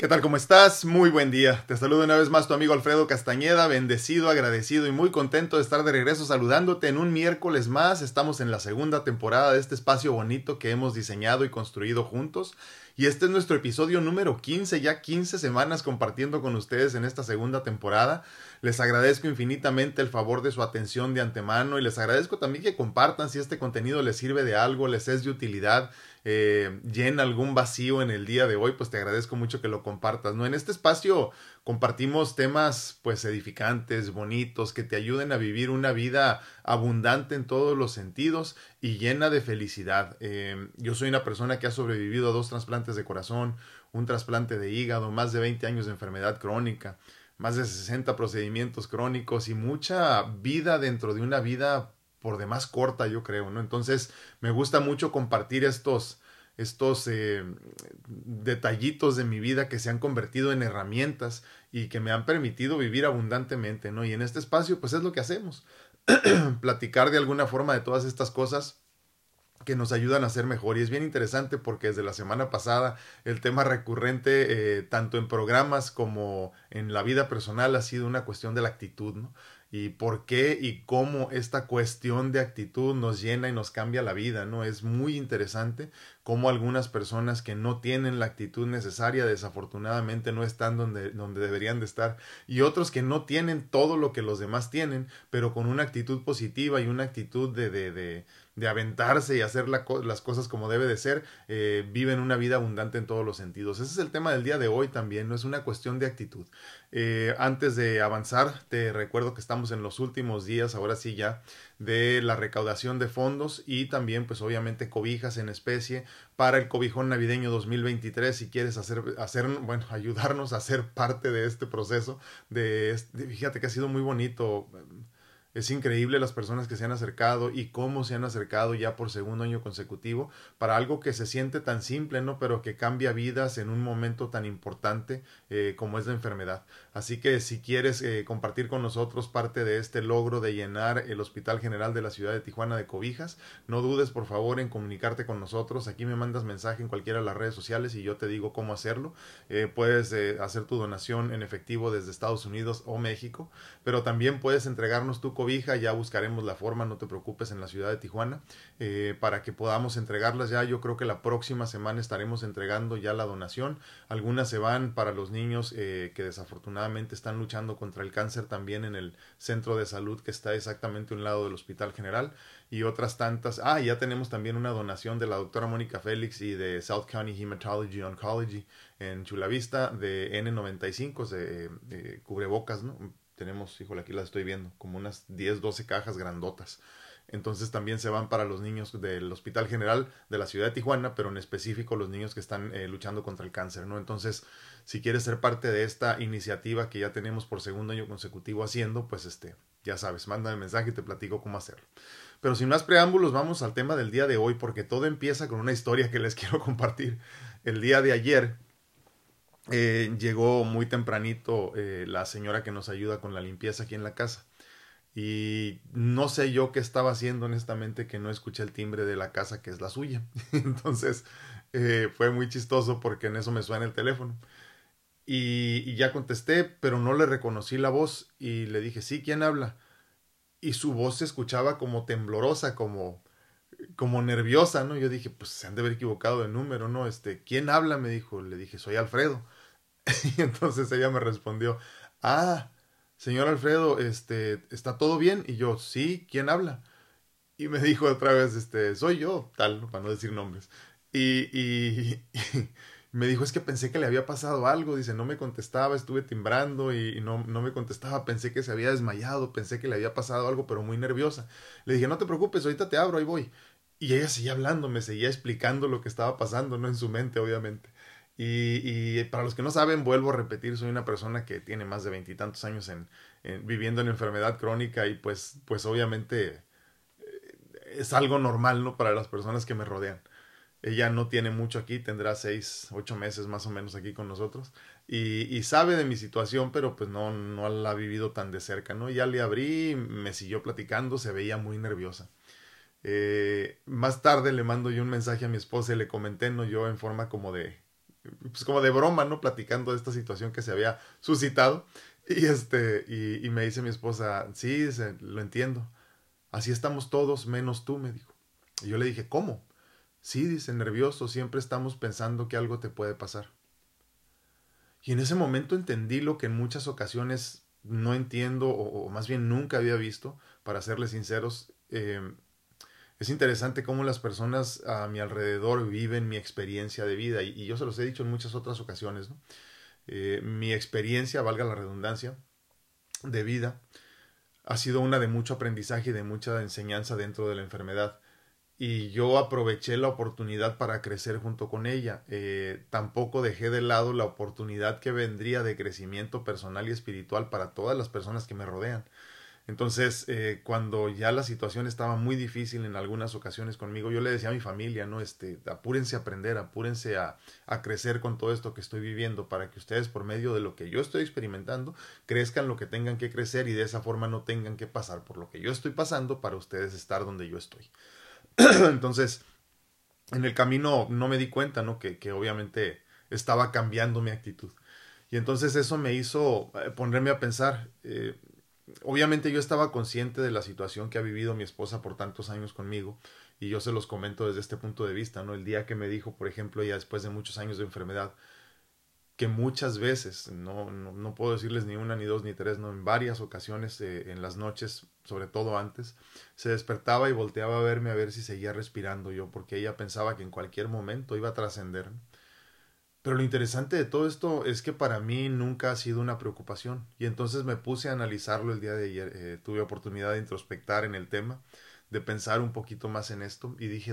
¿Qué tal? ¿Cómo estás? Muy buen día. Te saludo una vez más tu amigo Alfredo Castañeda, bendecido, agradecido y muy contento de estar de regreso saludándote en un miércoles más. Estamos en la segunda temporada de este espacio bonito que hemos diseñado y construido juntos. Y este es nuestro episodio número 15, ya 15 semanas compartiendo con ustedes en esta segunda temporada. Les agradezco infinitamente el favor de su atención de antemano y les agradezco también que compartan si este contenido les sirve de algo, les es de utilidad, llena algún vacío en el día de hoy, pues te agradezco mucho que lo compartas, ¿no? En este espacio compartimos temas pues edificantes, bonitos, que te ayuden a vivir una vida abundante en todos los sentidos y llena de felicidad. Yo soy una persona que ha sobrevivido a 2 trasplantes de corazón, un trasplante de hígado, más de 20 años de enfermedad crónica, más de 60 procedimientos crónicos y mucha vida dentro de una vida por demás corta, yo creo, ¿no? Entonces me gusta mucho compartir estos detallitos de mi vida que se han convertido en herramientas y que me han permitido vivir abundantemente, ¿no? Y en este espacio, pues es lo que hacemos, platicar de alguna forma de todas estas cosas que nos ayudan a ser mejor. Y es bien interesante porque desde la semana pasada el tema recurrente, tanto en programas como en la vida personal, ha sido una cuestión de la actitud, ¿no? Y por qué y cómo esta cuestión de actitud nos llena y nos cambia la vida, ¿no? Es muy interesante cómo algunas personas que no tienen la actitud necesaria desafortunadamente no están donde deberían de estar, y otros que no tienen todo lo que los demás tienen, pero con una actitud positiva y una actitud de aventarse y hacer las cosas como debe de ser, viven una vida abundante en todos los sentidos. Ese es el tema del día de hoy también, no es una cuestión de actitud. Antes de avanzar, te recuerdo que estamos en los últimos días, ahora sí ya, de la recaudación de fondos y también pues obviamente cobijas en especie para el cobijón navideño 2023. Si quieres bueno, ayudarnos a ser parte de este proceso, fíjate que ha sido muy bonito. Es increíble las personas que se han acercado y cómo se han acercado ya por segundo año consecutivo para algo que se siente tan simple, ¿no? Pero que cambia vidas en un momento tan importante como es la enfermedad. Así que si quieres compartir con nosotros parte de este logro de llenar el Hospital General de la Ciudad de Tijuana de cobijas, no dudes por favor en comunicarte con nosotros. Aquí me mandas mensaje en cualquiera de las redes sociales y yo te digo cómo hacerlo. Puedes hacer tu donación en efectivo desde Estados Unidos o México, pero también puedes entregarnos tu cobija. Ya buscaremos la forma, no te preocupes, en la ciudad de Tijuana, para que podamos entregarlas. Ya yo creo que la próxima semana estaremos entregando ya la donación. Algunas se van para los niños que desafortunadamente están luchando contra el cáncer también en el centro de salud que está exactamente a un lado del Hospital General, y otras tantas. Ya tenemos también una donación de la doctora Mónica Félix y de South County Hematology Oncology en Chula Vista de N95, de cubrebocas, ¿no? Tenemos, híjole, aquí las estoy viendo, como unas 10, 12 cajas grandotas. Entonces también se van para los niños del Hospital General de la Ciudad de Tijuana, pero en específico los niños que están luchando contra el cáncer, ¿no? Entonces, si quieres ser parte de esta iniciativa que ya tenemos por segundo año consecutivo haciendo, pues ya sabes, manda el mensaje y te platico cómo hacerlo. Pero sin más preámbulos, vamos al tema del día de hoy, porque todo empieza con una historia que les quiero compartir. El día de ayer, llegó muy tempranito la señora que nos ayuda con la limpieza aquí en la casa. Y no sé yo qué estaba haciendo, honestamente, que no escuché el timbre de la casa, que es la suya. Entonces fue muy chistoso porque en eso me suena el teléfono. Y ya contesté, pero no le reconocí la voz y le dije, sí, ¿quién habla? Y su voz se escuchaba como temblorosa, como nerviosa, ¿no? Yo dije, pues se han de haber equivocado de número, ¿no? ¿Quién habla? Me dijo. Le dije, soy Alfredo. Y entonces ella me respondió, ah, señor Alfredo, ¿está todo bien? Y yo, sí, ¿quién habla? Y me dijo otra vez, soy yo, tal, ¿no? Para no decir nombres. Y me dijo, es que pensé que le había pasado algo. Dice, no me contestaba, estuve timbrando y no me contestaba. Pensé que se había desmayado, pensé que le había pasado algo, pero muy nerviosa. Le dije, no te preocupes, ahorita te abro, ahí voy. Y ella seguía hablando, me seguía explicando lo que estaba pasando, no en su mente, obviamente. Y para los que no saben, vuelvo a repetir, soy una persona que tiene más de 20 y tantos años viviendo en enfermedad crónica, y pues obviamente es algo normal, ¿no? Para las personas que me rodean. Ella no tiene mucho aquí, tendrá 6, 8 meses más o menos aquí con nosotros, y sabe de mi situación, pero pues no la ha vivido tan de cerca, ¿no? Ya le abrí, me siguió platicando, se veía muy nerviosa. Más tarde le mando yo un mensaje a mi esposa y le comenté, ¿no? Yo en forma como pues como de broma, ¿no? Platicando de esta situación que se había suscitado. Y me dice mi esposa, sí, dice, lo entiendo. Así estamos todos, menos tú, me dijo. Y yo le dije, ¿cómo? Sí, dice, nervioso, siempre estamos pensando que algo te puede pasar. Y en ese momento entendí lo que en muchas ocasiones no entiendo, o más bien nunca había visto, para serles sinceros. Es interesante cómo las personas a mi alrededor viven mi experiencia de vida, y yo se los he dicho en muchas otras ocasiones, ¿no? Mi experiencia, valga la redundancia, de vida, ha sido una de mucho aprendizaje y de mucha enseñanza dentro de la enfermedad. Y yo aproveché la oportunidad para crecer junto con ella. Tampoco dejé de lado la oportunidad que vendría de crecimiento personal y espiritual para todas las personas que me rodean. Entonces, cuando ya la situación estaba muy difícil en algunas ocasiones conmigo, yo le decía a mi familia, ¿no? Apúrense a aprender, apúrense a crecer con todo esto que estoy viviendo para que ustedes, por medio de lo que yo estoy experimentando, crezcan lo que tengan que crecer y de esa forma no tengan que pasar por lo que yo estoy pasando para ustedes estar donde yo estoy. Entonces, en el camino no me di cuenta, ¿no? Que obviamente estaba cambiando mi actitud. Y entonces eso me hizo ponerme a pensar. Obviamente yo estaba consciente de la situación que ha vivido mi esposa por tantos años conmigo, y yo se los comento desde este punto de vista, ¿no? El día que me dijo, por ejemplo, ya después de muchos años de enfermedad, que muchas veces, no puedo decirles ni una, ni dos, ni tres, no, en varias ocasiones, en las noches, sobre todo antes, se despertaba y volteaba a verme a ver si seguía respirando yo, porque ella pensaba que en cualquier momento iba a trascender. Pero lo interesante de todo esto es que para mí nunca ha sido una preocupación, y entonces me puse a analizarlo el día de ayer. Tuve oportunidad de introspectar en el tema, de pensar un poquito más en esto, y dije,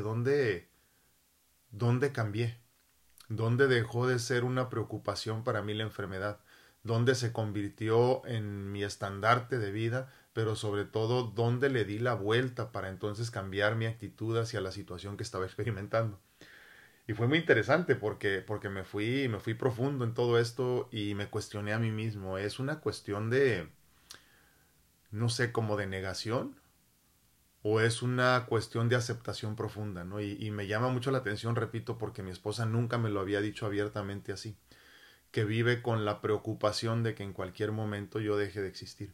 ¿dónde cambié? ¿Dónde dejó de ser una preocupación para mí la enfermedad? ¿Dónde se convirtió en mi estandarte de vida? Pero sobre todo, ¿dónde le di la vuelta para entonces cambiar mi actitud hacia la situación que estaba experimentando? Y fue muy interesante porque me fui profundo en todo esto y me cuestioné a mí mismo. Es una cuestión de, no sé, como de negación, o es una cuestión de aceptación profunda, ¿no? Y me llama mucho la atención, repito, porque mi esposa nunca me lo había dicho abiertamente así, que vive con la preocupación de que en cualquier momento yo deje de existir.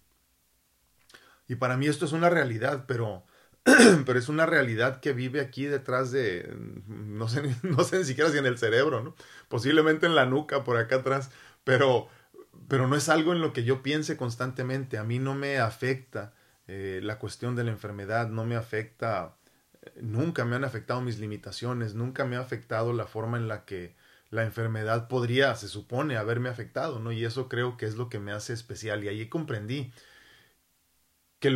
Y para mí esto es una realidad, pero es una realidad que vive aquí detrás de, no sé ni siquiera si en el cerebro, ¿no? Posiblemente en la nuca, por acá atrás, pero, pero no es algo en lo que yo piense constantemente. A mí no me afecta la cuestión de la enfermedad, no me afecta, nunca me han afectado mis limitaciones, nunca me ha afectado la forma en la que la enfermedad podría, se supone, haberme afectado, ¿no? Y eso creo que es lo que me hace especial. Y ahí comprendí que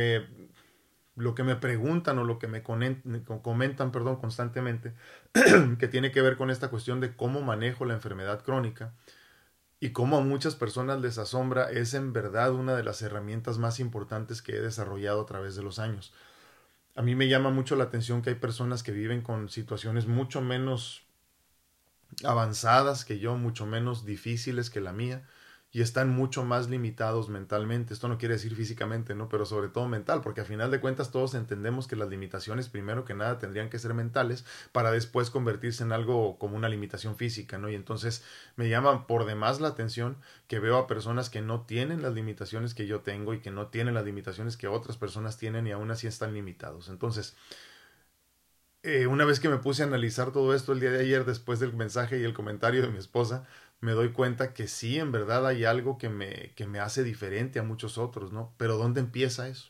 lo que me preguntan o lo que me comentan, perdón, constantemente, que tiene que ver con esta cuestión de cómo manejo la enfermedad crónica y cómo a muchas personas les asombra, es en verdad una de las herramientas más importantes que he desarrollado a través de los años. A mí me llama mucho la atención que hay personas que viven con situaciones mucho menos avanzadas que yo, mucho menos difíciles que la mía, y están mucho más limitados mentalmente. Esto no quiere decir físicamente, ¿no? Pero sobre todo mental, porque a final de cuentas todos entendemos que las limitaciones primero que nada tendrían que ser mentales para después convertirse en algo como una limitación física, ¿no? Y entonces me llama por demás la atención que veo a personas que no tienen las limitaciones que yo tengo y que no tienen las limitaciones que otras personas tienen y aún así están limitados. Entonces, una vez que me puse a analizar todo esto el día de ayer, después del mensaje y el comentario de mi esposa, me doy cuenta que sí, en verdad hay algo que me hace diferente a muchos otros, ¿no? Pero ¿dónde empieza eso?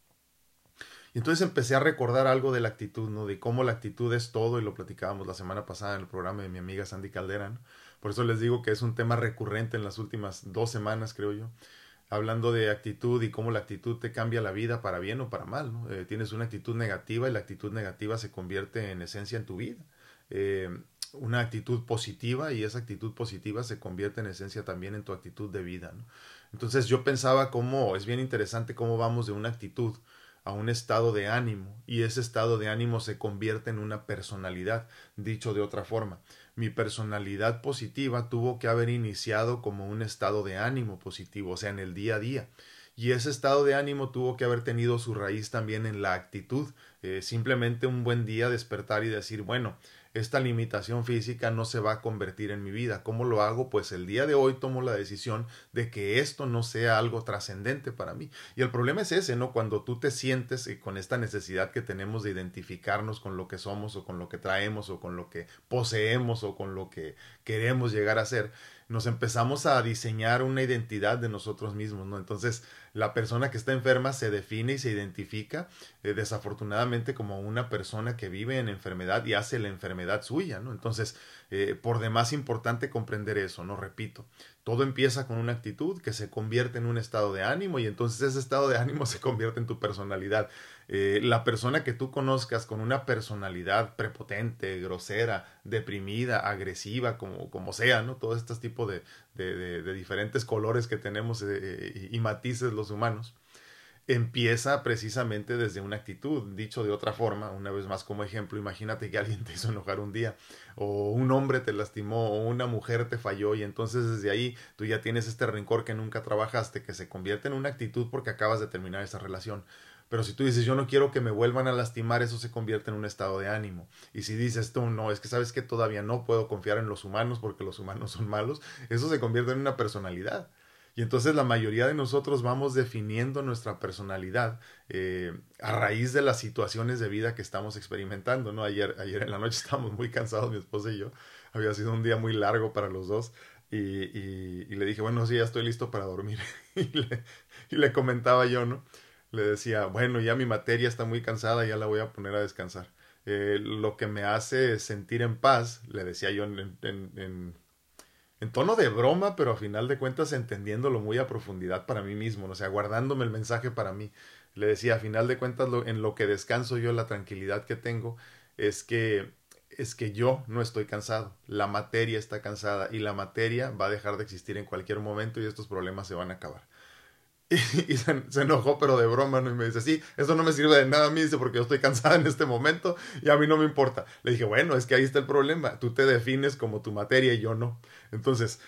Y entonces empecé a recordar algo de la actitud, ¿no? De cómo la actitud es todo, y lo platicábamos la semana pasada en el programa de mi amiga Sandy Caldera, ¿no? Por eso les digo que es un tema recurrente en las últimas 2 semanas, creo yo, hablando de actitud y cómo la actitud te cambia la vida para bien o para mal, ¿no? Tienes una actitud negativa y la actitud negativa se convierte en esencia en tu vida. Eh, una actitud positiva, y esa actitud positiva se convierte en esencia también en tu actitud de vida, ¿no? Entonces yo pensaba cómo es bien interesante cómo vamos de una actitud a un estado de ánimo, y ese estado de ánimo se convierte en una personalidad. Dicho de otra forma, mi personalidad positiva tuvo que haber iniciado como un estado de ánimo positivo, o sea, en el día a día. Y ese estado de ánimo tuvo que haber tenido su raíz también en la actitud. Simplemente un buen día despertar y decir, bueno, esta limitación física no se va a convertir en mi vida. ¿Cómo lo hago? Pues el día de hoy tomo la decisión de que esto no sea algo trascendente para mí. Y el problema es ese, ¿no? Cuando tú te sientes con esta necesidad que tenemos de identificarnos con lo que somos o con lo que traemos o con lo que poseemos o con lo que queremos llegar a ser, nos empezamos a diseñar una identidad de nosotros mismos, ¿no? Entonces, la persona que está enferma se define y se identifica desafortunadamente como una persona que vive en enfermedad y hace la enfermedad suya, ¿no? Entonces, por demás importante comprender eso, ¿no? Repito, todo empieza con una actitud que se convierte en un estado de ánimo y entonces ese estado de ánimo se convierte en tu personalidad. La persona que tú conozcas con una personalidad prepotente, grosera, deprimida, agresiva, como sea, ¿no? Todo este tipo de diferentes colores que tenemos y matices los humanos, empieza precisamente desde una actitud. Dicho de otra forma, una vez más como ejemplo, imagínate que alguien te hizo enojar un día, o un hombre te lastimó, o una mujer te falló, y entonces desde ahí tú ya tienes este rencor que nunca trabajaste, que se convierte en una actitud porque acabas de terminar esa relación. Pero si tú dices, yo no quiero que me vuelvan a lastimar, eso se convierte en un estado de ánimo. Y si dices tú, no, es que sabes que todavía no puedo confiar en los humanos porque los humanos son malos, eso se convierte en una personalidad. Y entonces la mayoría de nosotros vamos definiendo nuestra personalidad a raíz de las situaciones de vida que estamos experimentando, ¿no? Ayer en la noche estábamos muy cansados, mi esposa y yo. Había sido un día muy largo para los dos. Y le dije, bueno, sí, ya estoy listo para dormir. y le comentaba yo, ¿no? Le decía, bueno, ya mi materia está muy cansada, ya la voy a poner a descansar. Lo que me hace sentir en paz, le decía yo en tono de broma, pero a final de cuentas entendiéndolo muy a profundidad para mí mismo, ¿no? O sea, guardándome el mensaje para mí. Le decía, a final de cuentas, en lo que descanso yo, la tranquilidad que tengo es que yo no estoy cansado, la materia está cansada y la materia va a dejar de existir en cualquier momento y estos problemas se van a acabar. Y se enojó, pero de broma, ¿no? Y me dice, sí, eso no me sirve de nada a mí, dice, porque yo estoy cansada en este momento y a mí no me importa. Le dije, bueno, es que ahí está el problema. Tú te defines como tu materia y yo no. Entonces,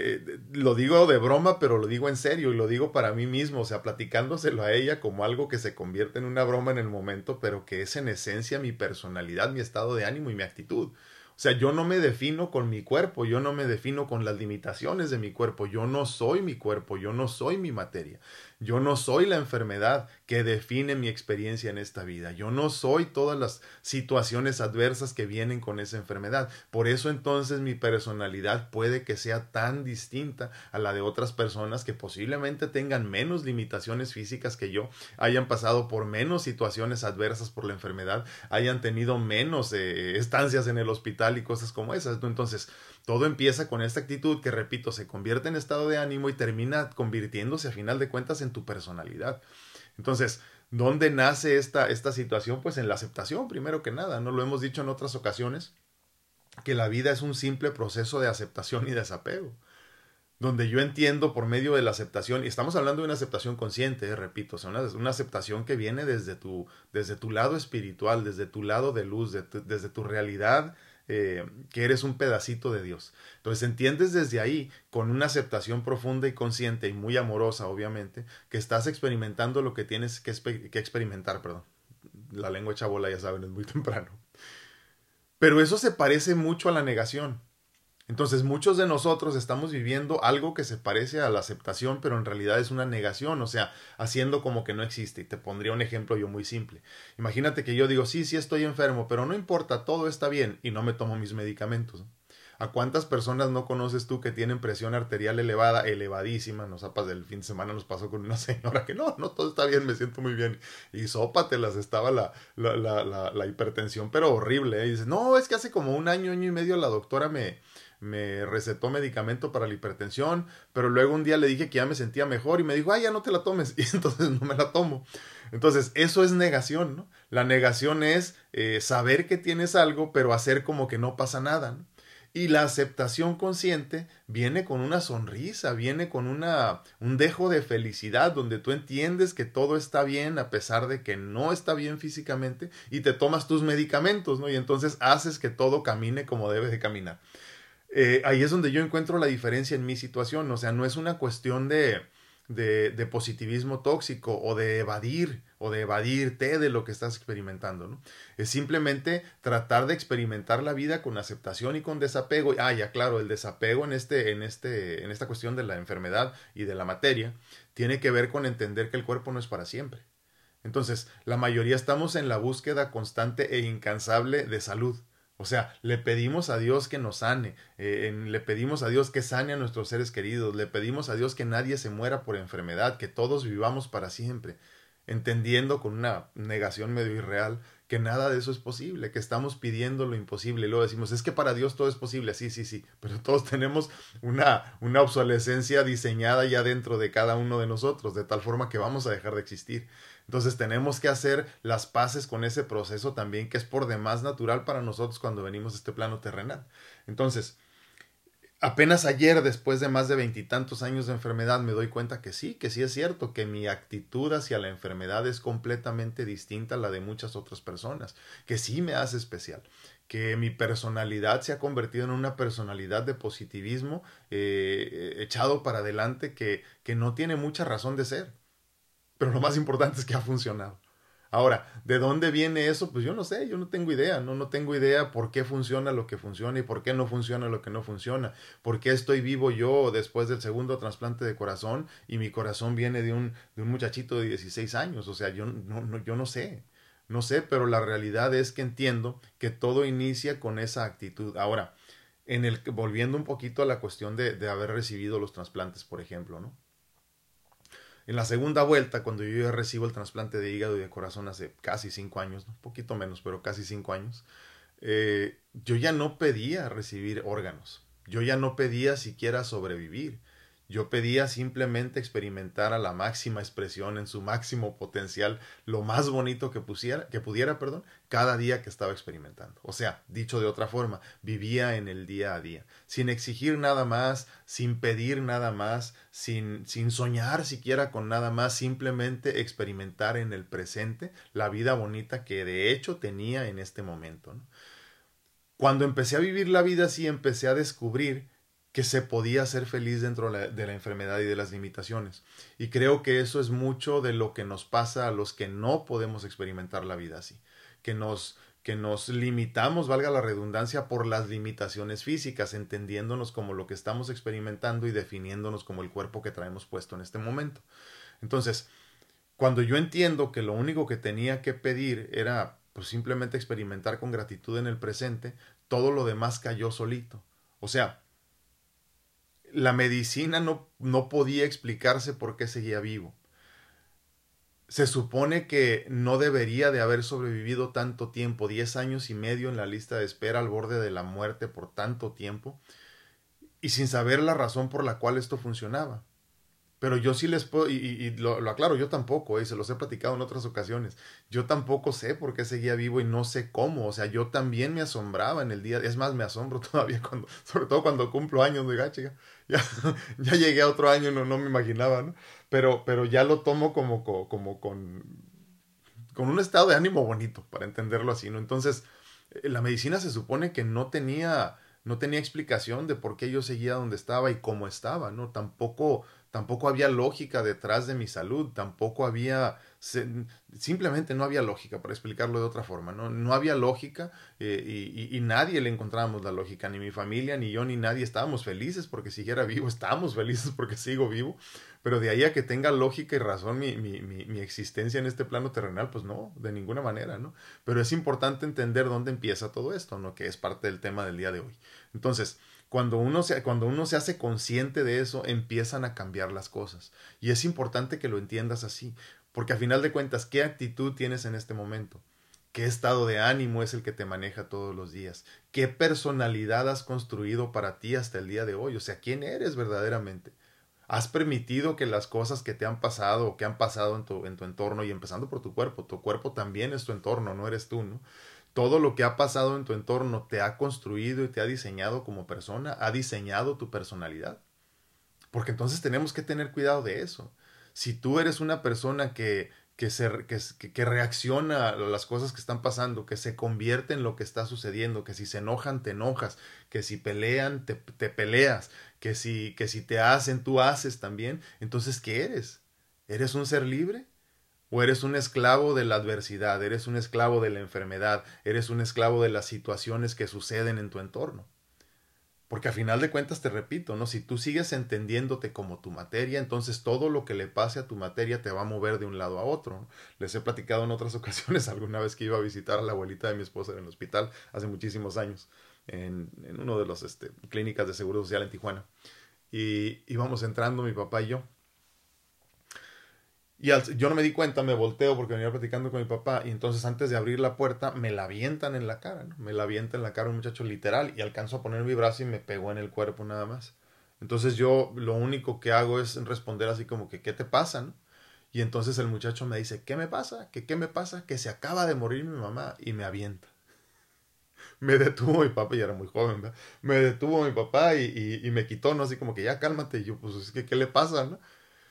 lo digo de broma, pero lo digo en serio y lo digo para mí mismo, o sea, platicándoselo a ella como algo que se convierte en una broma en el momento, pero que es en esencia mi personalidad, mi estado de ánimo y mi actitud. O sea, yo no me defino con mi cuerpo, yo no me defino con las limitaciones de mi cuerpo, yo no soy mi cuerpo, yo no soy mi materia, yo no soy la enfermedad que define mi experiencia en esta vida, yo no soy todas las situaciones adversas que vienen con esa enfermedad. Por eso entonces mi personalidad puede que sea tan distinta a la de otras personas que posiblemente tengan menos limitaciones físicas que yo, hayan pasado por menos situaciones adversas por la enfermedad, hayan tenido menos estancias en el hospital y cosas como esas, ¿no? Entonces, todo empieza con esta actitud que, repito, se convierte en estado de ánimo y termina convirtiéndose a final de cuentas en tu personalidad. Entonces, ¿dónde nace esta situación? Pues en la aceptación, primero que nada, ¿no? Lo hemos dicho en otras ocasiones, que la vida es un simple proceso de aceptación y desapego, donde yo entiendo por medio de la aceptación, y estamos hablando de una aceptación consciente, repito, o sea, una aceptación que viene desde tu lado espiritual, desde tu lado de luz, desde tu realidad, que eres un pedacito de Dios. Entonces entiendes desde ahí, con una aceptación profunda y consciente y muy amorosa, obviamente, que estás experimentando lo que tienes que experimentar, perdón. La lengua echa bola, ya saben, es muy temprano. Pero eso se parece mucho a la negación. Entonces muchos de nosotros estamos viviendo algo que se parece a la aceptación, pero en realidad es una negación, o sea, haciendo como que no existe. Y te pondría un ejemplo yo muy simple. Imagínate que yo digo, sí, sí estoy enfermo, pero no importa, todo está bien y no me tomo mis medicamentos, ¿no? ¿A cuántas personas no conoces tú que tienen presión arterial elevada, elevadísima? Nos zapas del fin de semana nos pasó con una señora que no, todo está bien, me siento muy bien. Y sópatelas, estaba la hipertensión, pero horrible, ¿eh? Y dices, no, es que hace como un año y medio la doctora me recetó medicamento para la hipertensión, pero luego un día le dije que ya me sentía mejor y me dijo, ya no te la tomes, y entonces no me la tomo. Entonces, eso es negación, ¿no? La negación es saber que tienes algo, pero hacer como que no pasa nada, ¿no? Y la aceptación consciente viene con una sonrisa, viene con un dejo de felicidad, donde tú entiendes que todo está bien a pesar de que no está bien físicamente y te tomas tus medicamentos, ¿no? Y entonces haces que todo camine como debe de caminar. Ahí es donde yo encuentro la diferencia en mi situación, o sea, no es una cuestión de positivismo tóxico o de evadirte de lo que estás experimentando, ¿no? Es simplemente tratar de experimentar la vida con aceptación y con desapego. Ya claro, el desapego en esta cuestión de la enfermedad y de la materia tiene que ver con entender que el cuerpo no es para siempre. Entonces, la mayoría estamos en la búsqueda constante e incansable de salud. O sea, le pedimos a Dios que nos sane, le pedimos a Dios que sane a nuestros seres queridos, le pedimos a Dios que nadie se muera por enfermedad, que todos vivamos para siempre, entendiendo con una negación medio irreal que nada de eso es posible, que estamos pidiendo lo imposible. Y luego decimos, es que para Dios todo es posible, sí, pero todos tenemos una obsolescencia diseñada ya dentro de cada uno de nosotros, de tal forma que vamos a dejar de existir. Entonces tenemos que hacer las paces con ese proceso también, que es por demás natural para nosotros cuando venimos a este plano terrenal. Entonces, apenas ayer, después de más de 20 años de enfermedad, me doy cuenta que sí es cierto, que mi actitud hacia la enfermedad es completamente distinta a la de muchas otras personas, que sí me hace especial, que mi personalidad se ha convertido en una personalidad de positivismo echado para adelante que no tiene mucha razón de ser. Pero lo más importante es que ha funcionado. Ahora, ¿de dónde viene eso? Pues yo no sé, yo no tengo idea, no tengo idea por qué funciona lo que funciona y por qué no funciona lo que no funciona. ¿Por qué estoy vivo yo después del segundo trasplante de corazón y mi corazón viene de un muchachito de 16 años? O sea, yo no sé. No sé, pero la realidad es que entiendo que todo inicia con esa actitud. Ahora, volviendo un poquito a la cuestión de haber recibido los trasplantes, por ejemplo, ¿no? En la segunda vuelta, cuando yo ya recibo el trasplante de hígado y de corazón hace casi 5 años, ¿no? Un poquito menos, pero casi 5 años, yo ya no pedía recibir órganos. Yo ya no pedía siquiera sobrevivir. Yo pedía simplemente experimentar a la máxima expresión, en su máximo potencial, lo más bonito que pudiera, cada día que estaba experimentando. O sea, dicho de otra forma, vivía en el día a día, sin exigir nada más, sin pedir nada más, sin soñar siquiera con nada más, simplemente experimentar en el presente la vida bonita que de hecho tenía en este momento, ¿no? Cuando empecé a vivir la vida así, empecé a descubrir que se podía ser feliz dentro de la enfermedad y de las limitaciones. Y creo que eso es mucho de lo que nos pasa a los que no podemos experimentar la vida así. Que nos limitamos, valga la redundancia, por las limitaciones físicas, entendiéndonos como lo que estamos experimentando y definiéndonos como el cuerpo que traemos puesto en este momento. Entonces, cuando yo entiendo que lo único que tenía que pedir era pues simplemente experimentar con gratitud en el presente, todo lo demás cayó solito. O sea, la medicina no podía explicarse por qué seguía vivo. Se supone que no debería de haber sobrevivido tanto tiempo, 10 años y medio en la lista de espera al borde de la muerte por tanto tiempo, y sin saber la razón por la cual esto funcionaba. Pero yo sí les puedo, y lo aclaro, yo tampoco, y se los he platicado en otras ocasiones, yo tampoco sé por qué seguía vivo y no sé cómo. O sea, yo también me asombraba en el día, es más, me asombro todavía sobre todo cuando cumplo años de gacha, ya, ya llegué a otro año, no me imaginaba, ¿no? Pero ya lo tomo como con un estado de ánimo bonito, para entenderlo así, ¿no? Entonces, la medicina se supone que no tenía explicación de por qué yo seguía donde estaba y cómo estaba, ¿no? Tampoco había lógica detrás de mi salud, simplemente no había lógica, para explicarlo de otra forma, no había lógica, y nadie le encontrábamos la lógica, ni mi familia, ni yo, ni nadie. Estábamos felices porque siguiera vivo, estábamos felices porque sigo vivo, pero de ahí a que tenga lógica y razón mi existencia en este plano terrenal, pues no, de ninguna manera, ¿no? Pero es importante entender dónde empieza todo esto, ¿no? Que es parte del tema del día de hoy. Entonces, cuando uno se hace consciente de eso, empiezan a cambiar las cosas. Y es importante que lo entiendas así, porque a final de cuentas, ¿qué actitud tienes en este momento? ¿Qué estado de ánimo es el que te maneja todos los días? ¿Qué personalidad has construido para ti hasta el día de hoy? O sea, ¿quién eres verdaderamente? ¿Has permitido que las cosas que te han pasado o que han pasado en tu entorno, y empezando por tu cuerpo también es tu entorno, no eres tú, ¿no? Todo lo que ha pasado en tu entorno te ha construido y te ha diseñado como persona, ha diseñado tu personalidad. Porque entonces tenemos que tener cuidado de eso. Si tú eres una persona que reacciona a las cosas que están pasando, que se convierte en lo que está sucediendo, que si se enojan, te enojas, que si pelean, te peleas, que si te hacen, tú haces también. Entonces, ¿qué eres? ¿Eres un ser libre? ¿O eres un esclavo de la adversidad? ¿Eres un esclavo de la enfermedad? ¿Eres un esclavo de las situaciones que suceden en tu entorno? Porque a final de cuentas te repito, ¿no? Si tú sigues entendiéndote como tu materia, entonces todo lo que le pase a tu materia te va a mover de un lado a otro, ¿no? Les he platicado en otras ocasiones, alguna vez que iba a visitar a la abuelita de mi esposa en el hospital, hace muchísimos años, en uno de los clínicas de seguro social en Tijuana. Y íbamos entrando mi papá y yo. Y yo no me di cuenta, me volteo porque venía platicando con mi papá y entonces antes de abrir la puerta me la avientan en la cara, ¿no? Me la avienta en la cara un muchacho literal y alcanzo a poner mi brazo y me pegó en el cuerpo nada más. Entonces yo lo único que hago es responder así como que ¿qué te pasa, no? Y entonces el muchacho me dice ¿qué me pasa? ¿Qué me pasa? Que se acaba de morir mi mamá y me avienta. Me detuvo mi papá, y era muy joven, ¿verdad? Me detuvo mi papá y me quitó, ¿no? Así como que ya cálmate. Y yo, pues es que ¿qué le pasa, no?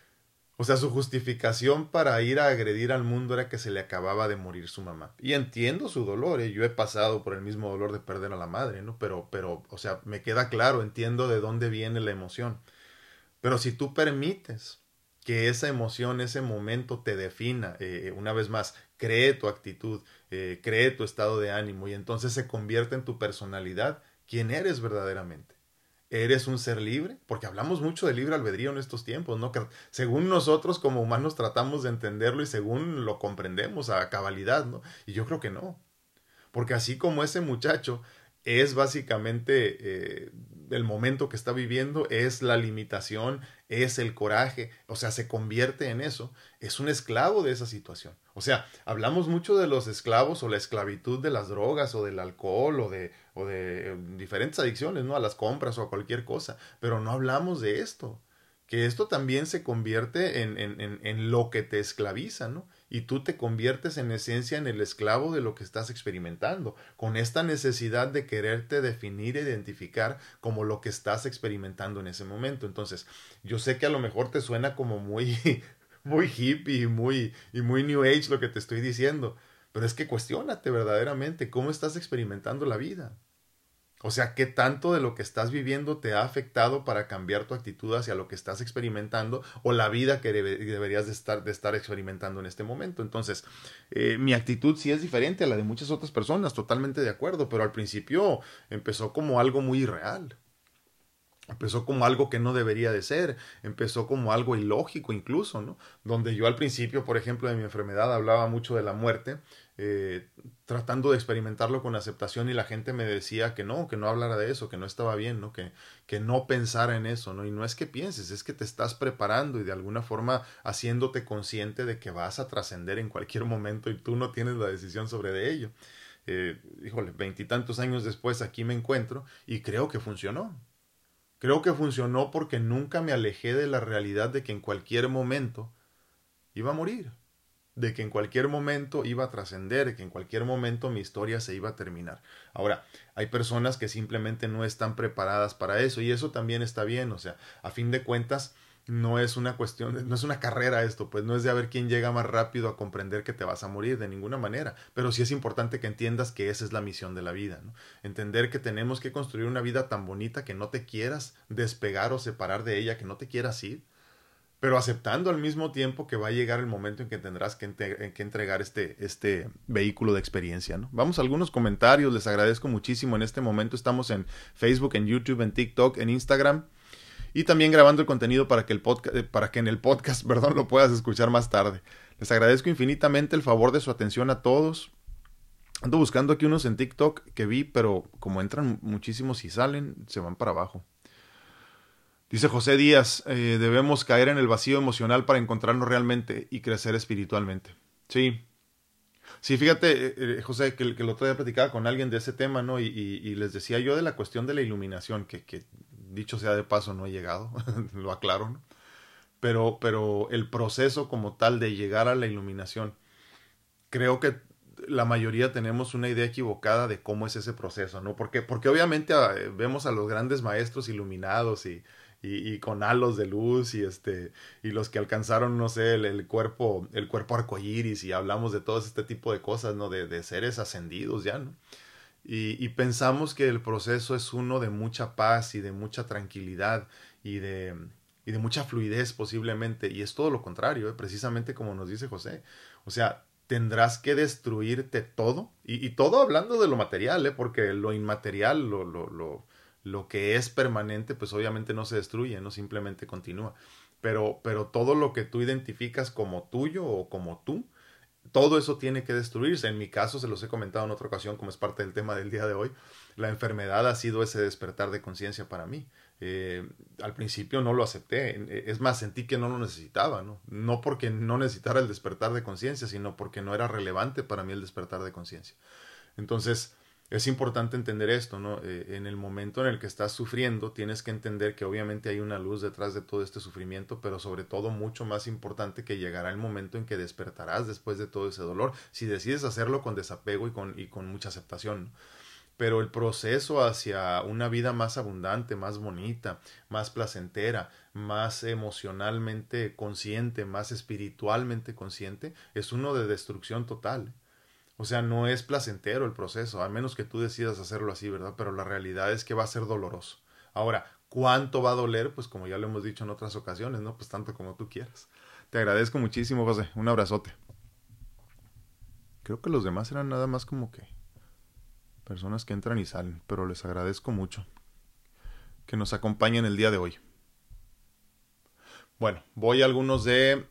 O sea, su justificación para ir a agredir al mundo era que se le acababa de morir su mamá. Y entiendo su dolor, ¿eh? Yo he pasado por el mismo dolor de perder a la madre, ¿no? O sea, me queda claro, entiendo de dónde viene la emoción. Pero si tú permites que esa emoción, ese momento te defina, una vez más, cree tu actitud, cree tu estado de ánimo y entonces se convierte en tu personalidad, ¿quién eres verdaderamente? ¿Eres un ser libre? Porque hablamos mucho de libre albedrío en estos tiempos, ¿no? Que según nosotros como humanos tratamos de entenderlo y según lo comprendemos a cabalidad, ¿no? Y yo creo que no. Porque así como ese muchacho es básicamente el momento que está viviendo, es la limitación, es el coraje, o sea, se convierte en eso, es un esclavo de esa situación. O sea, hablamos mucho de los esclavos o la esclavitud de las drogas o del alcohol o de diferentes adicciones, ¿no? A las compras o a cualquier cosa, pero no hablamos de esto, que esto también se convierte en lo que te esclaviza, ¿no? Y tú te conviertes en esencia en el esclavo de lo que estás experimentando, con esta necesidad de quererte definir e identificar como lo que estás experimentando en ese momento. Entonces, yo sé que a lo mejor te suena como muy, muy hippie y muy new age lo que te estoy diciendo, pero es que cuestiónate verdaderamente cómo estás experimentando la vida. O sea, ¿qué tanto de lo que estás viviendo te ha afectado para cambiar tu actitud hacia lo que estás experimentando o la vida que deberías de estar experimentando en este momento? Entonces, mi actitud sí es diferente a la de muchas otras personas, totalmente de acuerdo, pero al principio empezó como algo muy irreal. Empezó como algo que no debería de ser, empezó como algo ilógico incluso, ¿no? Donde yo al principio, por ejemplo, de mi enfermedad hablaba mucho de la muerte, eh, tratando de experimentarlo con aceptación y la gente me decía que no hablara de eso, que no estaba bien, ¿no? Que no pensara en eso, ¿no? Y no es que pienses, es que te estás preparando y de alguna forma haciéndote consciente de que vas a trascender en cualquier momento y tú no tienes la decisión sobre de ello. Híjole, veintitantos años después aquí me encuentro y creo que funcionó. Creo que funcionó porque nunca me alejé de la realidad de que en cualquier momento iba a morir, de que en cualquier momento iba a trascender, que en cualquier momento mi historia se iba a terminar. Ahora, hay personas que simplemente no están preparadas para eso y eso también está bien, o sea, a fin de cuentas no es una cuestión, no es una carrera esto, pues no es de a ver quién llega más rápido a comprender que te vas a morir de ninguna manera, pero sí es importante que entiendas que esa es la misión de la vida, ¿no? Entender que tenemos que construir una vida tan bonita que no te quieras despegar o separar de ella, que no te quieras ir, pero aceptando al mismo tiempo que va a llegar el momento en que tendrás que entregar este vehículo de experiencia, ¿no? Vamos a algunos comentarios, les agradezco muchísimo. En este momento estamos en Facebook, en YouTube, en TikTok, en Instagram y también grabando el contenido para que, para que en el podcast perdón, lo puedas escuchar más tarde. Les agradezco infinitamente el favor de su atención a todos. Ando buscando aquí unos en TikTok que vi, pero como entran muchísimos y salen, se van para abajo. Dice José Díaz, debemos caer en el vacío emocional para encontrarnos realmente y crecer espiritualmente. Sí, sí, fíjate, José, que el otro día platicaba con alguien de ese tema, ¿no? Y les decía yo de la cuestión de la iluminación, que dicho sea de paso no he llegado, lo aclaro, ¿no? Pero el proceso como tal de llegar a la iluminación, creo que la mayoría tenemos una idea equivocada de cómo es ese proceso, ¿no? Porque obviamente vemos a los grandes maestros iluminados y con halos de luz y los que alcanzaron, no sé, el cuerpo arcoíris y hablamos de todo este tipo de cosas, ¿no? De seres ascendidos ya, ¿no? Y pensamos que el proceso es uno de mucha paz y de mucha tranquilidad y de mucha fluidez posiblemente. Y es todo lo contrario, precisamente como nos dice José. O sea, tendrás que destruirte todo. Y todo hablando de lo material, porque lo inmaterial, lo que es permanente, pues obviamente no se destruye, no simplemente continúa. Pero todo lo que tú identificas como tuyo o como tú, todo eso tiene que destruirse. En mi caso, se los he comentado en otra ocasión, como es parte del tema del día de hoy, la enfermedad ha sido ese despertar de conciencia para mí. Al principio no lo acepté, es más, sentí que no lo necesitaba, ¿no? No porque no necesitara el despertar de conciencia, sino porque no era relevante para mí el despertar de conciencia. Entonces, es importante entender esto, ¿no? En el momento en el que estás sufriendo, tienes que entender que obviamente hay una luz detrás de todo este sufrimiento, pero sobre todo mucho más importante que llegará el momento en que despertarás después de todo ese dolor, si decides hacerlo con desapego y con mucha aceptación, ¿no? Pero el proceso hacia una vida más abundante, más bonita, más placentera, más emocionalmente consciente, más espiritualmente consciente, es uno de destrucción total. O sea, no es placentero el proceso, a menos que tú decidas hacerlo así, ¿verdad? Pero la realidad es que va a ser doloroso. Ahora, ¿cuánto va a doler? Pues como ya lo hemos dicho en otras ocasiones, ¿no? Pues tanto como tú quieras. Te agradezco muchísimo, José. Un abrazote. Creo que los demás eran nada más como que personas que entran y salen, pero les agradezco mucho que nos acompañen el día de hoy. Bueno, voy a algunos de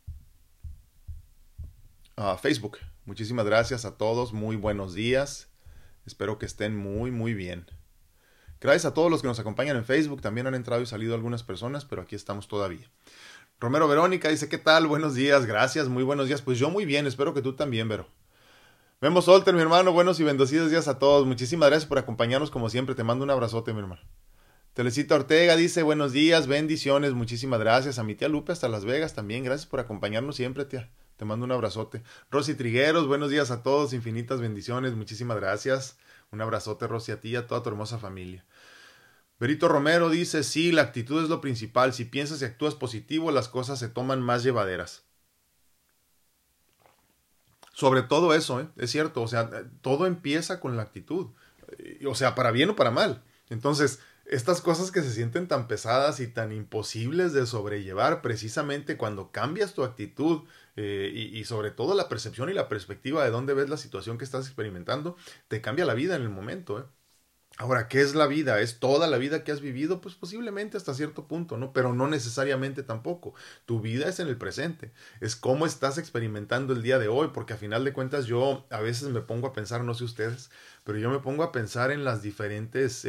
Facebook. Muchísimas gracias a todos, muy buenos días. Espero que estén muy, muy bien. Gracias a todos los que nos acompañan en Facebook. También han entrado y salido algunas personas, pero aquí estamos todavía. Romero Verónica dice, ¿qué tal? Buenos días, gracias, muy buenos días. Pues yo muy bien, espero que tú también, Vero. Memo Solter, mi hermano, buenos y bendecidos días a todos. Muchísimas gracias por acompañarnos como siempre. Te mando un abrazote, mi hermano. Telecita Ortega dice, buenos días, bendiciones, muchísimas gracias. A mi tía Lupe hasta Las Vegas también, gracias por acompañarnos siempre, tía. Te mando un abrazote. Rosy Trigueros, buenos días a todos, infinitas bendiciones, muchísimas gracias. Un abrazote, Rosy, a ti y a toda tu hermosa familia. Berito Romero dice, sí, la actitud es lo principal. Si piensas y actúas positivo, las cosas se toman más llevaderas. Sobre todo eso, es cierto, o sea, todo empieza con la actitud. O sea, para bien o para mal. Entonces, estas cosas que se sienten tan pesadas y tan imposibles de sobrellevar, precisamente cuando cambias tu actitud y sobre todo la percepción y la perspectiva de dónde ves la situación que estás experimentando, te cambia la vida en el momento. Ahora, ¿qué es la vida? ¿Es toda la vida que has vivido? Pues posiblemente hasta cierto punto, ¿no? Pero no necesariamente tampoco. Tu vida es en el presente. Es cómo estás experimentando el día de hoy, porque a final de cuentas yo a veces me pongo a pensar, no sé ustedes, pero yo me pongo a pensar en las diferentes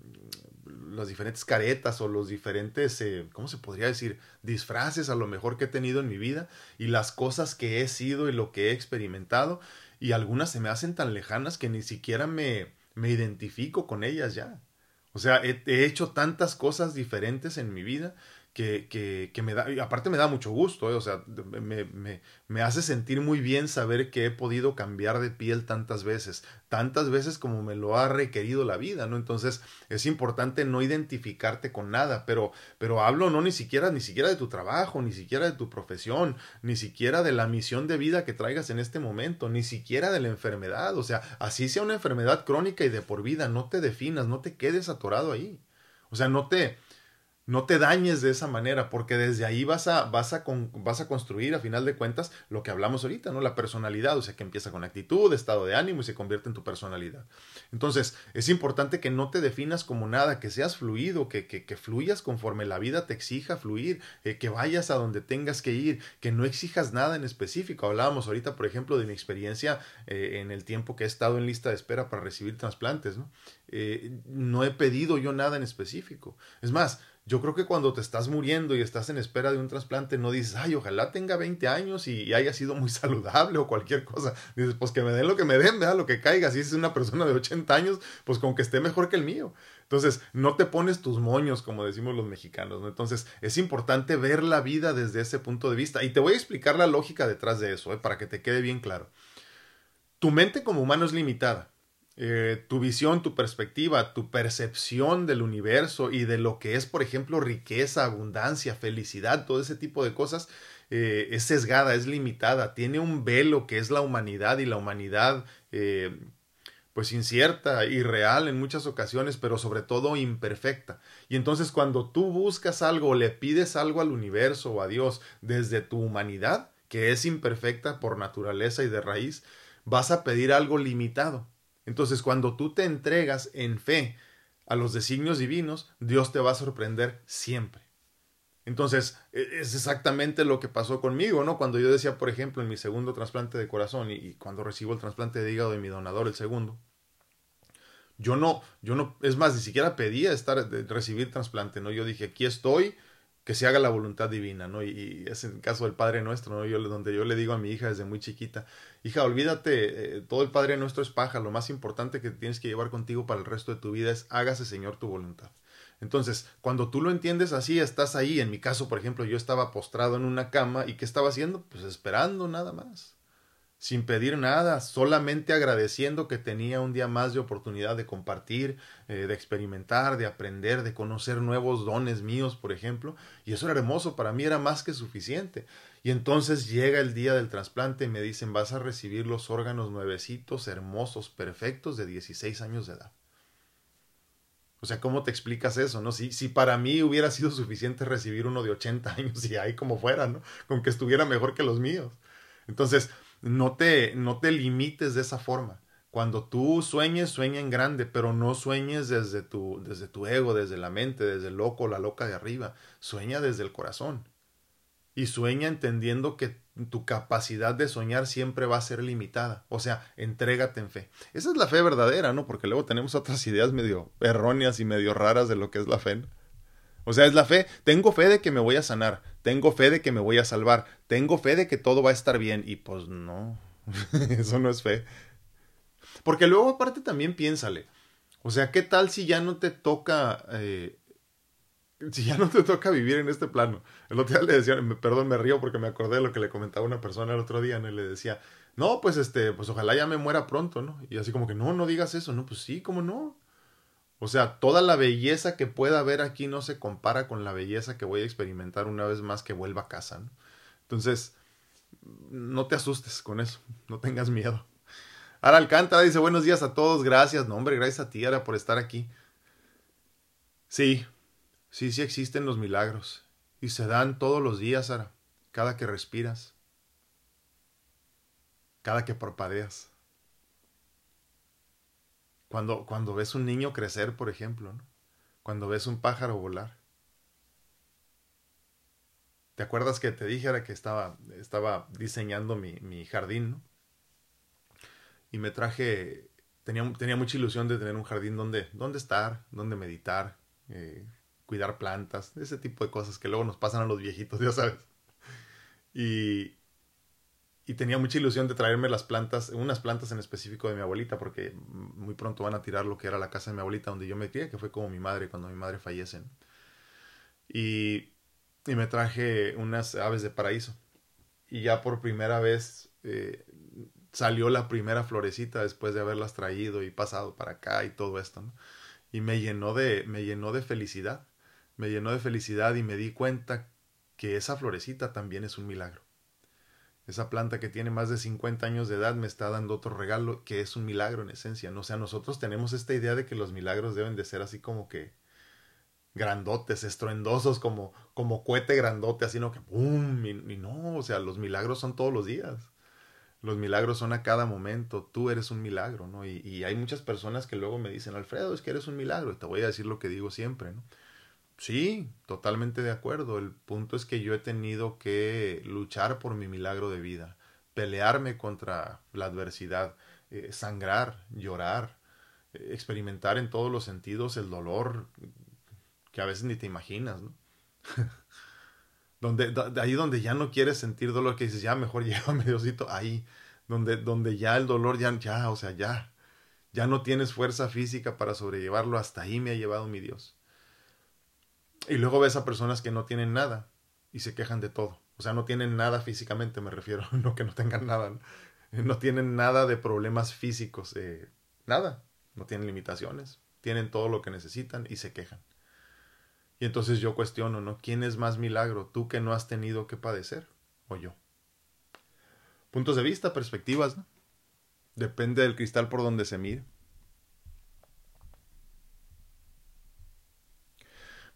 caretas o los diferentes, ¿cómo se podría decir? Disfraces a lo mejor que he tenido en mi vida y las cosas que he sido y lo que he experimentado y algunas se me hacen tan lejanas que ni siquiera me identifico con ellas ya. O sea, he hecho tantas cosas diferentes en mi vida que me da, y aparte me da mucho gusto, o sea, me hace sentir muy bien saber que he podido cambiar de piel tantas veces como me lo ha requerido la vida, ¿no? Entonces es importante no identificarte con nada, pero hablo no ni siquiera de tu trabajo, ni siquiera de tu profesión, ni siquiera de la misión de vida que traigas en este momento, ni siquiera de la enfermedad, o sea, así sea una enfermedad crónica y de por vida, no te definas, no te quedes atorado ahí, o sea, no te dañes de esa manera, porque desde ahí vas a construir, a final de cuentas, lo que hablamos ahorita, ¿no? La personalidad, o sea, que empieza con actitud, estado de ánimo y se convierte en tu personalidad. Entonces, es importante que no te definas como nada, que seas fluido, que fluyas conforme la vida te exija fluir, que vayas a donde tengas que ir, que no exijas nada en específico. Hablábamos ahorita, por ejemplo, de mi experiencia en el tiempo que he estado en lista de espera para recibir trasplantes, ¿no? No he pedido yo nada en específico. Es más, yo creo que cuando te estás muriendo y estás en espera de un trasplante, no dices, ay, ojalá tenga 20 años y haya sido muy saludable o cualquier cosa. Dices, pues que me den lo que me den, ¿verdad? Lo que caiga. Si es una persona de 80 años, pues con que esté mejor que el mío. Entonces, no te pones tus moños, como decimos los mexicanos, ¿no? Entonces, es importante ver la vida desde ese punto de vista. Y te voy a explicar la lógica detrás de eso, para que te quede bien claro. Tu mente como humano es limitada. Tu visión, tu perspectiva, tu percepción del universo y de lo que es, por ejemplo, riqueza, abundancia, felicidad, todo ese tipo de cosas, es sesgada, es limitada, tiene un velo que es la humanidad y la humanidad, pues incierta, irreal en muchas ocasiones, pero sobre todo imperfecta. Y entonces cuando tú buscas algo o le pides algo al universo o a Dios desde tu humanidad, que es imperfecta por naturaleza y de raíz, vas a pedir algo limitado. Entonces cuando tú te entregas en fe a los designios divinos, Dios te va a sorprender siempre. Entonces, es exactamente lo que pasó conmigo, ¿no? Cuando yo decía, por ejemplo, en mi segundo trasplante de corazón y cuando recibo el trasplante de hígado de mi donador, el segundo, es más, ni siquiera pedía recibir trasplante, ¿no? Yo dije, aquí estoy, que se haga la voluntad divina, ¿no? Y es el caso del Padre Nuestro, ¿no? Donde yo le digo a mi hija desde muy chiquita, hija, olvídate, todo el Padre Nuestro es paja, lo más importante que tienes que llevar contigo para el resto de tu vida es, hágase Señor tu voluntad. Entonces, cuando tú lo entiendes así, estás ahí. En mi caso, por ejemplo, yo estaba postrado en una cama y ¿qué estaba haciendo? Pues esperando nada más, sin pedir nada, solamente agradeciendo que tenía un día más de oportunidad de compartir, de experimentar, de aprender, de conocer nuevos dones míos, por ejemplo. Y eso era hermoso, para mí era más que suficiente. Y entonces llega el día del trasplante y me dicen, vas a recibir los órganos nuevecitos, hermosos, perfectos, de 16 años de edad. O sea, ¿cómo te explicas eso, no? Si para mí hubiera sido suficiente recibir uno de 80 años y ahí como fuera, ¿no? Con que estuviera mejor que los míos. Entonces, no te limites de esa forma. Cuando tú sueñes, sueña en grande, pero no sueñes desde tu ego, desde la mente, desde el loco o la loca de arriba. Sueña desde el corazón. Y sueña entendiendo que tu capacidad de soñar siempre va a ser limitada. O sea, entrégate en fe. Esa es la fe verdadera, ¿no? Porque luego tenemos otras ideas medio erróneas y medio raras de lo que es la fe, ¿no? O sea, es la fe. Tengo fe de que me voy a sanar. Tengo fe de que me voy a salvar. Tengo fe de que todo va a estar bien. Y pues no. Eso no es fe. Porque luego aparte también piénsale. O sea, ¿qué tal si ya no te toca... si ya no te toca vivir en este plano? El otro día le decía, perdón, me río porque me acordé de lo que le comentaba una persona el otro día, ¿no? Y le decía, no, pues pues ojalá ya me muera pronto, ¿no? Y así como que, no digas eso, no, pues sí, ¿cómo no? O sea, toda la belleza que pueda haber aquí no se compara con la belleza que voy a experimentar una vez más que vuelva a casa, ¿no? Entonces, no te asustes con eso, no tengas miedo. Ara Alcántara dice, buenos días a todos, gracias, no hombre, gracias a ti, Ara, por estar aquí. Sí, sí existen los milagros. Y se dan todos los días, Ara. Cada que respiras. Cada que parpadeas. Cuando ves un niño crecer, por ejemplo, ¿no? Cuando ves un pájaro volar. ¿Te acuerdas que te dije, Ara, que estaba diseñando mi jardín, ¿no? Y me traje... Tenía mucha ilusión de tener un jardín donde estar, donde meditar, cuidar plantas, ese tipo de cosas que luego nos pasan a los viejitos, ya sabes. Y, y tenía mucha ilusión de traerme unas plantas en específico de mi abuelita, porque muy pronto van a tirar lo que era la casa de mi abuelita donde yo me crié, que fue como mi madre cuando mi madre fallece, ¿no? Y, y me traje unas aves de paraíso. Y ya por primera vez salió la primera florecita después de haberlas traído y pasado para acá y todo esto, ¿no? Y me llenó de felicidad. Me llenó de felicidad y me di cuenta que esa florecita también es un milagro. Esa planta que tiene más de 50 años de edad me está dando otro regalo que es un milagro en esencia, ¿no? O sea, nosotros tenemos esta idea de que los milagros deben de ser así como que grandotes, estruendosos, como cohete grandote, así, ¿no? Que ¡pum! Y no, o sea, los milagros son todos los días. Los milagros son a cada momento. Tú eres un milagro, ¿no? Y hay muchas personas que luego me dicen, Alfredo, es que eres un milagro. Y te voy a decir lo que digo siempre, ¿no? Sí, totalmente de acuerdo. El punto es que yo he tenido que luchar por mi milagro de vida, pelearme contra la adversidad, sangrar, llorar, experimentar en todos los sentidos el dolor que a veces ni te imaginas, ¿no? Ahí donde ya no quieres sentir dolor, que dices, ya mejor llévame, Diosito, ahí, donde ya el dolor, o sea, ya no tienes fuerza física para sobrellevarlo, hasta ahí me ha llevado mi Dios. Y luego ves a personas que no tienen nada y se quejan de todo. O sea, no tienen nada físicamente, me refiero, no que no tengan nada, ¿no? No tienen nada de problemas físicos, nada, no tienen limitaciones, tienen todo lo que necesitan y se quejan. Y entonces yo cuestiono, ¿no? ¿Quién es más milagro? ¿Tú que no has tenido que padecer o yo? Puntos de vista, perspectivas, ¿no? Depende del cristal por donde se mire.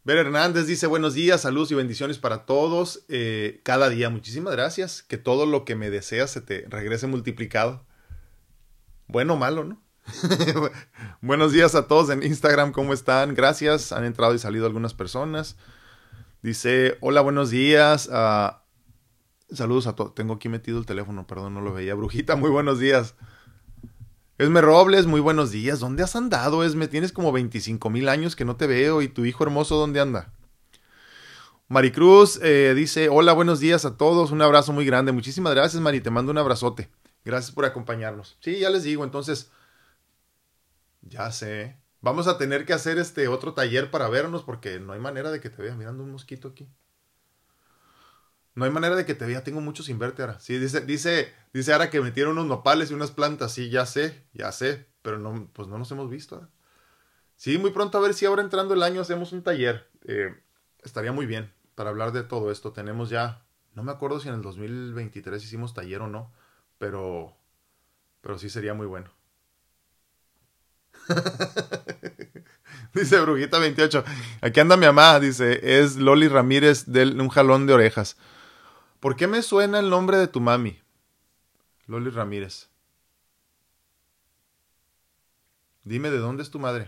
Ver Hernández dice buenos días, saludos y bendiciones para todos. Cada día, muchísimas gracias. Que todo lo que me deseas se te regrese multiplicado. Bueno o malo, ¿no? Buenos días a todos en Instagram, ¿cómo están? Gracias, han entrado y salido algunas personas. Dice, hola, buenos días. Saludos a todos. Tengo aquí metido el teléfono, perdón, no lo veía. Brujita, muy buenos días. Esme Robles, muy buenos días. ¿Dónde has andado, Esme? Tienes como 25,000 años que no te veo. ¿Y tu hijo hermoso dónde anda? Maricruz dice, hola, buenos días a todos. Un abrazo muy grande. Muchísimas gracias, Mari. Te mando un abrazote. Gracias por acompañarnos. Sí, ya les digo, entonces... Ya sé. Vamos a tener que hacer otro taller para vernos porque no hay manera de que te vea. Mirando un mosquito aquí. No hay manera de que te vea. Tengo mucho sin verte ahora. Sí, dice ahora que metieron unos nopales y unas plantas. Sí, ya sé. Pero no, pues no nos hemos visto. ¿Eh? Sí, muy pronto a ver si ahora entrando el año hacemos un taller. Estaría muy bien para hablar de todo esto. Tenemos ya, no me acuerdo si en el 2023 hicimos taller o no. Pero sí sería muy bueno. Dice Brujita 28. Aquí anda mi mamá, dice, es Loli Ramírez de un jalón de orejas. ¿Por qué me suena el nombre de tu mami? Loli Ramírez. Dime de dónde es tu madre.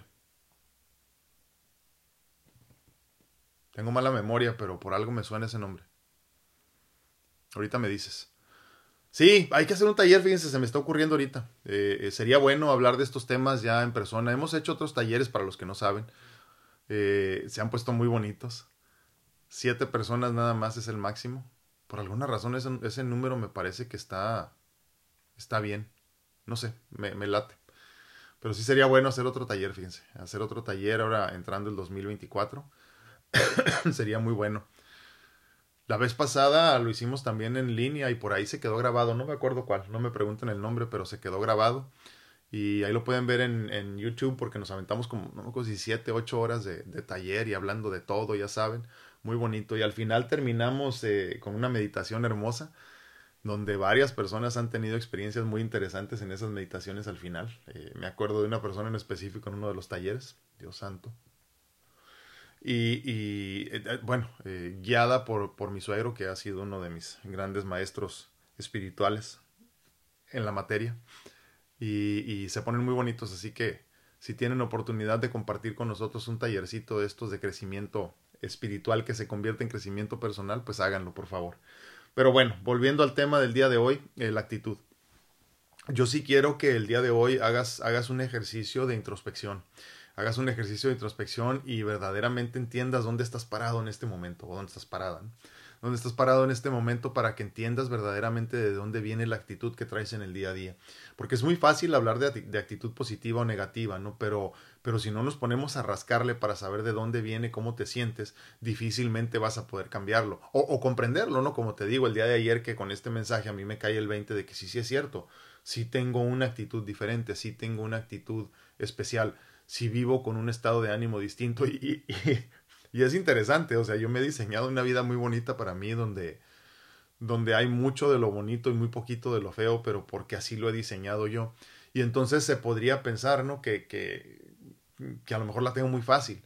Tengo mala memoria, pero por algo me suena ese nombre. Ahorita me dices. Sí, hay que hacer un taller, fíjense, se me está ocurriendo ahorita. Sería bueno hablar de estos temas ya en persona. Hemos hecho otros talleres para los que no saben. Se han puesto muy bonitos. 7 personas nada más es el máximo. Por alguna razón ese número me parece que está bien. No sé, me late. Pero sí sería bueno hacer otro taller, fíjense. Hacer otro taller ahora entrando el 2024. Sería muy bueno. La vez pasada lo hicimos también en línea y por ahí se quedó grabado. No me acuerdo cuál, no me pregunten el nombre, pero se quedó grabado. Y ahí lo pueden ver en YouTube porque nos aventamos como, no me acuerdo si 7, 8 horas de taller y hablando de todo, ya saben. Muy bonito. Y al final terminamos con una meditación hermosa donde varias personas han tenido experiencias muy interesantes en esas meditaciones al final. Me acuerdo de una persona en específico en uno de los talleres, Dios santo. Bueno, guiada por mi suegro, que ha sido uno de mis grandes maestros espirituales en la materia. Y se ponen muy bonitos, así que si tienen oportunidad de compartir con nosotros un tallercito de estos de crecimiento espiritual que se convierte en crecimiento personal, pues háganlo, por favor. Pero bueno, volviendo al tema del día de hoy, la actitud. Yo sí quiero que el día de hoy hagas un ejercicio de introspección. Hagas un ejercicio de introspección y verdaderamente entiendas dónde estás parado en este momento, o dónde estás parada, ¿no? Dónde estás parado en este momento para que entiendas verdaderamente de dónde viene la actitud que traes en el día a día. Porque es muy fácil hablar de actitud positiva o negativa, ¿no? Pero si no nos ponemos a rascarle para saber de dónde viene, cómo te sientes, difícilmente vas a poder cambiarlo. O comprenderlo, ¿no? Como te digo, el día de ayer que con este mensaje a mí me cae el 20 de que sí es cierto. Sí tengo una actitud diferente, sí tengo una actitud especial. Sí vivo con un estado de ánimo distinto y es interesante, o sea, yo me he diseñado una vida muy bonita para mí donde hay mucho de lo bonito y muy poquito de lo feo, pero porque así lo he diseñado yo. Y entonces se podría pensar, ¿no? Que a lo mejor la tengo muy fácil.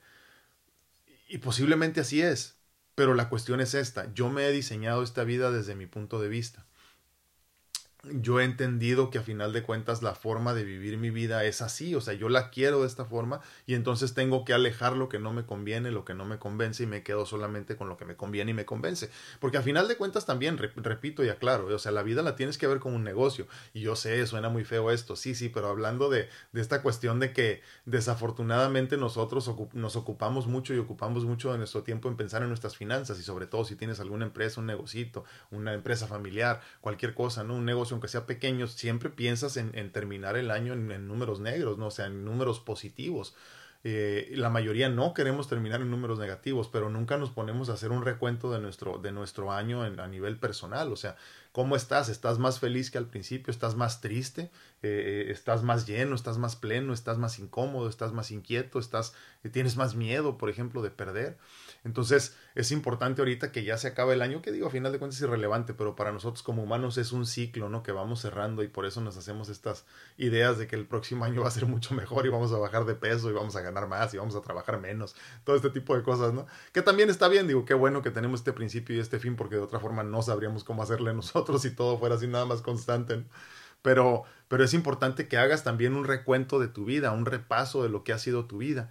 Y posiblemente así es, pero la cuestión es esta, yo me he diseñado esta vida desde mi punto de vista. Yo he entendido que a final de cuentas la forma de vivir mi vida es así, o sea, yo la quiero de esta forma y entonces tengo que alejar lo que no me conviene, lo que no me convence y me quedo solamente con lo que me conviene y me convence. Porque a final de cuentas también, repito y aclaro, o sea, la vida la tienes que ver como un negocio y yo sé, suena muy feo esto, sí, pero hablando de esta cuestión de que desafortunadamente nosotros nos ocupamos mucho y ocupamos mucho de nuestro tiempo en pensar en nuestras finanzas y sobre todo si tienes alguna empresa, un negocito, una empresa familiar, cualquier cosa, ¿no? Un negocio aunque sea pequeño, siempre piensas en terminar el año en números negros, ¿no? O sea, en números positivos. La mayoría no queremos terminar en números negativos, pero nunca nos ponemos a hacer un recuento de nuestro año a nivel personal. O sea, ¿cómo estás? ¿Estás más feliz que al principio? ¿Estás más triste? ¿Estás más lleno? ¿Estás más pleno? ¿Estás más incómodo? ¿Estás más inquieto? ¿Tienes más miedo, por ejemplo, de perder? Entonces, es importante ahorita que ya se acaba el año, que digo, a final de cuentas es irrelevante, pero para nosotros como humanos es un ciclo, ¿no? Que vamos cerrando y por eso nos hacemos estas ideas de que el próximo año va a ser mucho mejor y vamos a bajar de peso y vamos a ganar más y vamos a trabajar menos, todo este tipo de cosas, ¿no? Que también está bien, digo, qué bueno que tenemos este principio y este fin, porque de otra forma no sabríamos cómo hacerle nosotros si todo fuera así nada más constante, ¿no? Pero es importante que hagas también un recuento de tu vida, un repaso de lo que ha sido tu vida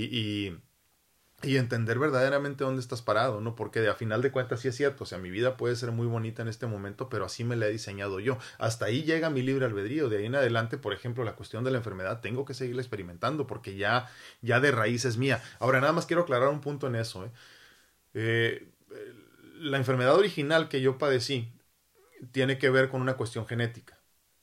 y entender verdaderamente dónde estás parado, ¿no? Porque a final de cuentas sí es cierto, o sea, mi vida puede ser muy bonita en este momento, pero así me la he diseñado yo. Hasta ahí llega mi libre albedrío, de ahí en adelante, por ejemplo, la cuestión de la enfermedad, tengo que seguirla experimentando porque ya de raíz es mía. Ahora, nada más quiero aclarar un punto en eso, ¿eh? Eh, la enfermedad original que yo padecí tiene que ver con una cuestión genética.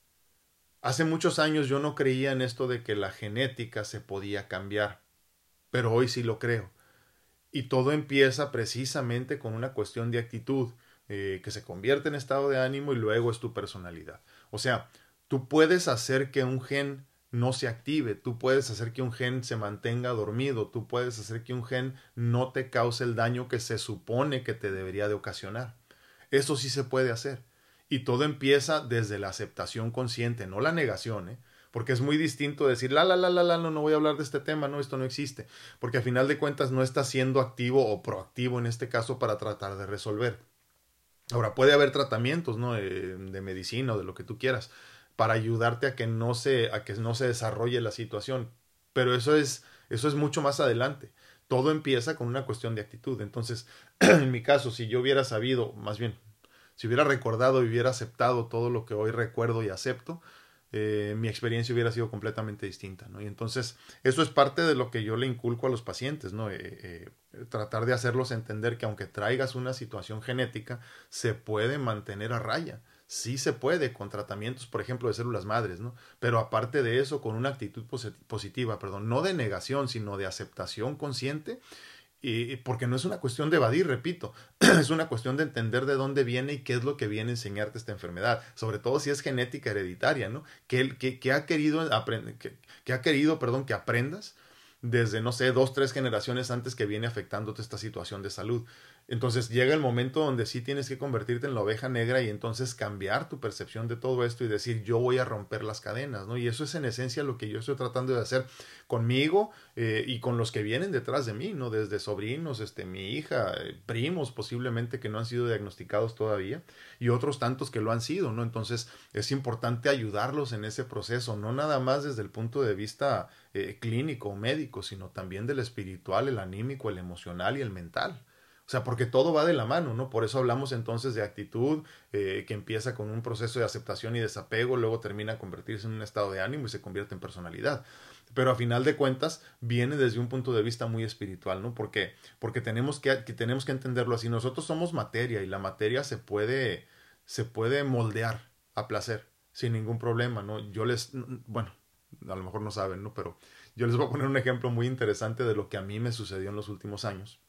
Hace muchos años yo no creía en esto de que la genética se podía cambiar, pero hoy sí lo creo. Y todo empieza precisamente con una cuestión de actitud, que se convierte en estado de ánimo y luego es tu personalidad. O sea, tú puedes hacer que un gen no se active, tú puedes hacer que un gen se mantenga dormido, tú puedes hacer que un gen no te cause el daño que se supone que te debería de ocasionar. Eso sí se puede hacer. Y todo empieza desde la aceptación consciente, no la negación, ¿eh? Porque es muy distinto decir, no voy a hablar de este tema, no, esto no existe. Porque a final de cuentas no estás siendo activo o proactivo en este caso para tratar de resolver. Ahora, puede haber tratamientos, ¿no? De medicina o de lo que tú quieras para ayudarte a que no se desarrolle la situación. Pero eso es mucho más adelante. Todo empieza con una cuestión de actitud. Entonces, en mi caso, si yo hubiera sabido, más bien, si hubiera recordado y hubiera aceptado todo lo que hoy recuerdo y acepto, mi experiencia hubiera sido completamente distinta, ¿no? Y entonces eso es parte de lo que yo le inculco a los pacientes, ¿no? Tratar de hacerlos entender que aunque traigas una situación genética, se puede mantener a raya. Sí se puede con tratamientos, por ejemplo, de células madres, ¿no? Pero aparte de eso, con una actitud positiva, perdón, no de negación, sino de aceptación consciente, y porque no es una cuestión de evadir, repito, es una cuestión de entender de dónde viene y qué es lo que viene a enseñarte esta enfermedad, sobre todo si es genética hereditaria, ¿no? Que ha querido, perdón, que aprendas desde, no sé, 2, 3 generaciones antes que viene afectándote esta situación de salud. Entonces llega el momento donde sí tienes que convertirte en la oveja negra y entonces cambiar tu percepción de todo esto y decir yo voy a romper las cadenas, ¿no? Y eso es en esencia lo que yo estoy tratando de hacer conmigo, y con los que vienen detrás de mí, ¿no? Desde sobrinos, mi hija, primos posiblemente que no han sido diagnosticados todavía y otros tantos que lo han sido, ¿no? Entonces es importante ayudarlos en ese proceso, no nada más desde el punto de vista clínico o médico, sino también del espiritual, el anímico, el emocional y el mental. O sea, porque todo va de la mano, ¿no? Por eso hablamos entonces de actitud, que empieza con un proceso de aceptación y desapego, luego termina a convertirse en un estado de ánimo y se convierte en personalidad. Pero a final de cuentas viene desde un punto de vista muy espiritual, ¿no? Porque tenemos que entenderlo así. Nosotros somos materia y la materia se puede moldear a placer sin ningún problema, ¿no? Bueno, a lo mejor no saben, ¿no? Pero yo les voy a poner un ejemplo muy interesante de lo que a mí me sucedió en los últimos años.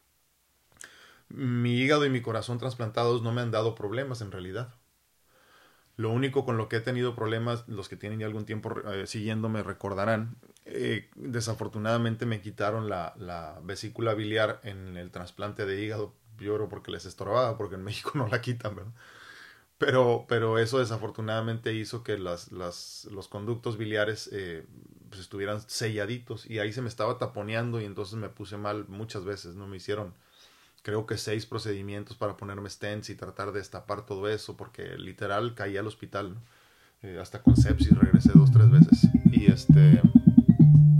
Mi hígado y mi corazón trasplantados no me han dado problemas en realidad. Lo único con lo que he tenido problemas, los que tienen ya algún tiempo siguiéndome recordarán, desafortunadamente me quitaron la vesícula biliar en el trasplante de hígado. Yo creo porque les estorbaba, porque en México no la quitan, ¿verdad? Pero eso desafortunadamente hizo que los conductos biliares pues estuvieran selladitos y ahí se me estaba taponeando y entonces me puse mal muchas veces, ¿no? Me hicieron creo que 6 procedimientos para ponerme stents y tratar de destapar todo eso, porque literal caí al hospital, ¿no? Hasta con sepsis regresé 2, 3 veces. Y